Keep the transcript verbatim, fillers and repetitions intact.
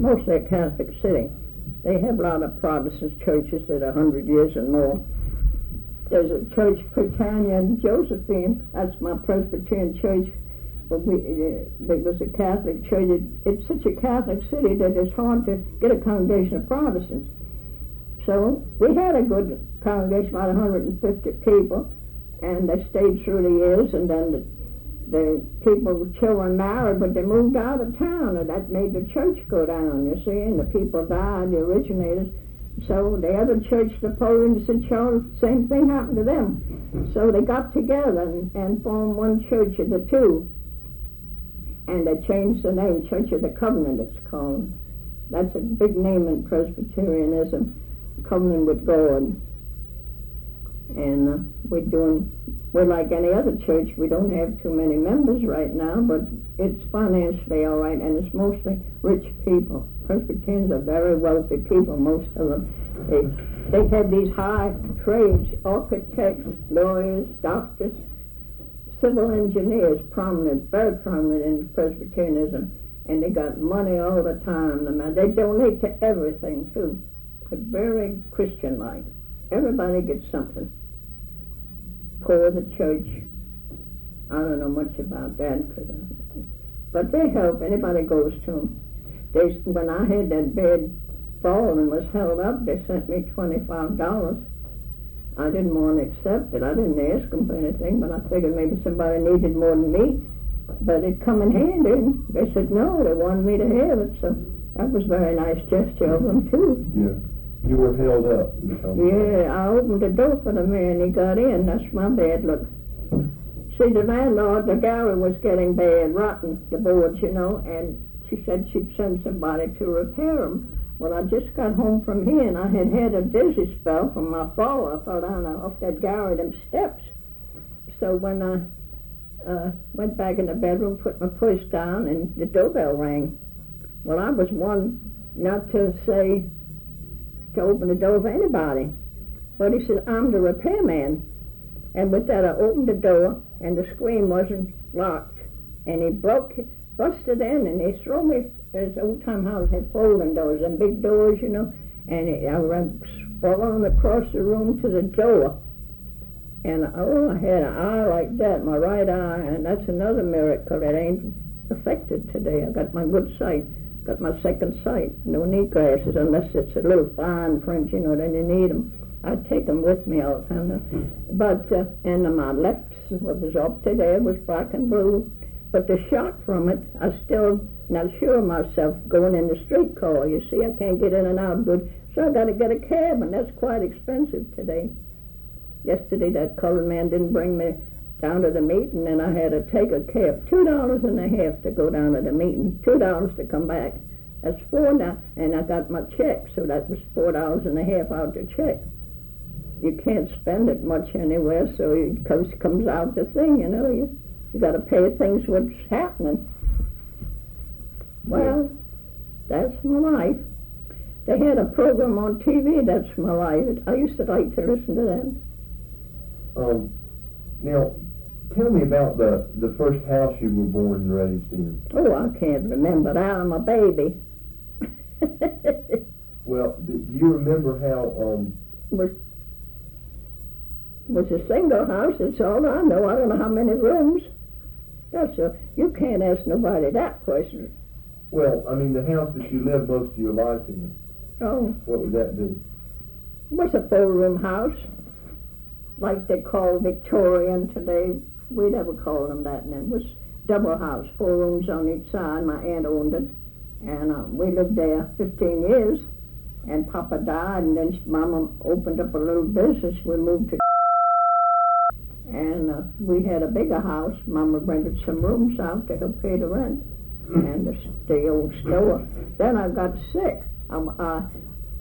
mostly a Catholic city. They have a lot of Protestant churches that are a hundred years and more. There's a church, Britannia and Josephine. That's my Presbyterian church. But we, uh, it was a Catholic church. It, it's such a Catholic city that it's hard to get a congregation of Protestants. So we had a good congregation, about one hundred fifty people, and they stayed through the years, and then the, the people, children married, but they moved out of town, and that made the church go down, you see, and the people died, the originators. So the other church, the Napoleon, Saint Charles, same thing happened to them. So they got together and, and formed one church of the two, and they changed the name, Church of the Covenant it's called. That's a big name in Presbyterianism, Covenant with God. And uh, we're doing, we're like any other church. We don't have too many members right now, but it's financially all right, and it's mostly rich people. Presbyterians are very wealthy people, most of them. They, they have these high trades, architects, lawyers, doctors, civil engineers, prominent, very prominent in Presbyterianism, and they got money all the time. They donate to everything, too. It's very Christian-like. Everybody gets something. Poor the church. I don't know much about that, cause I, but they help. Anybody goes to them. They, when I had that bed fall and was held up, they sent me twenty-five dollars. I didn't want to accept it. I didn't ask them for anything, but I figured maybe somebody needed more than me. But it come in handy, and they said no, they wanted me to have it, so that was a very nice gesture of them, too. Yeah. You were held up. Yeah, I opened the door for the man. He got in. That's my bad luck. See, the landlord, the gallery was getting bad, rotten, the boards, you know, and she said she'd send somebody to repair them. Well, I just got home from here, and I had had a dizzy spell from my fall. I fell down off that gallery, them steps. So when I uh, went back in the bedroom, put my purse down, and the doorbell rang. Well, I was one not to say, to open the door for anybody. But he said, I'm the repairman. And with that, I opened the door, and the screen wasn't locked. And he broke, busted in, and he threw me, as old-time houses had folding doors, and big doors, you know, and it, I ran sprawling across the room to the door. And, oh, I had an eye like that, my right eye, and that's another miracle that ain't affected today. I got my good sight. Got my second sight. No need glasses unless it's a little fine print, you know, then you need them. I take them with me all the time. But, uh, and my left, what was up to there was black and blue. But the shock from it, I still not sure of myself going in the streetcar. You see, I can't get in and out good. So I got to get a cab, and that's quite expensive today. Yesterday, that colored man didn't bring me down to the meeting, and I had to take a cab, two dollars and a half to go down to the meeting, two dollars to come back. That's four now, and I got my check, so that was four dollars and a half out the check. You can't spend it much anywhere, so it comes comes out the thing, you know. You you got to pay things what's happening. Well, that's my life. They had a program on T V. That's my life. I used to like to listen to that. Um. Now, tell me about the, the first house you were born and raised in. Oh, I can't remember that. I'm a baby. Well, do you remember how... Um, was was a single house, that's all I know. I don't know how many rooms. That's a... You can't ask nobody that question. Well, I mean, the house that you lived most of your life in. Oh. What would that be? It was a four-room house. Like they call Victorian today. We never called them that, and it was double house, four rooms on each side. My aunt owned it, and uh, we lived there fifteen years, and Papa died, and then Mama opened up a little business. We moved to and uh, we had a bigger house. Mama rented some rooms out to help pay the rent, and the, the old store. Then I got sick. I, I,